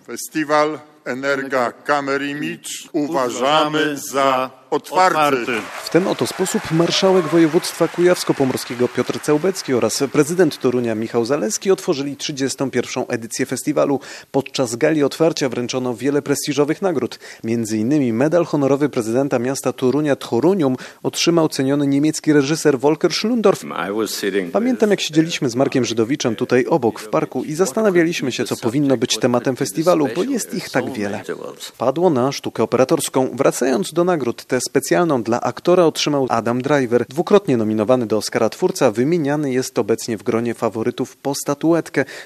Festiwal Energa Kamerimicz uważamy za otwarty. W ten oto sposób marszałek województwa kujawsko-pomorskiego Piotr Cełbecki oraz prezydent Torunia Michał Zaleski otworzyli 31. edycję festiwalu. Podczas gali otwarcia wręczono wiele prestiżowych nagród. Między innymi medal honorowy prezydenta miasta Torunia Torunium otrzymał ceniony niemiecki reżyser Volker Schlundorf. Pamiętam, jak siedzieliśmy z Markiem Żydowiczem tutaj obok w parku i zastanawialiśmy się, co powinno być tematem festiwalu, bo jest ich tak wiele. Padło na sztukę operatorską. Wracając do nagród, tę specjalną dla aktora otrzymał Adam Driver. Dwukrotnie nominowany do Oscara twórca wymieniany jest obecnie w gronie faworytów po statuetkę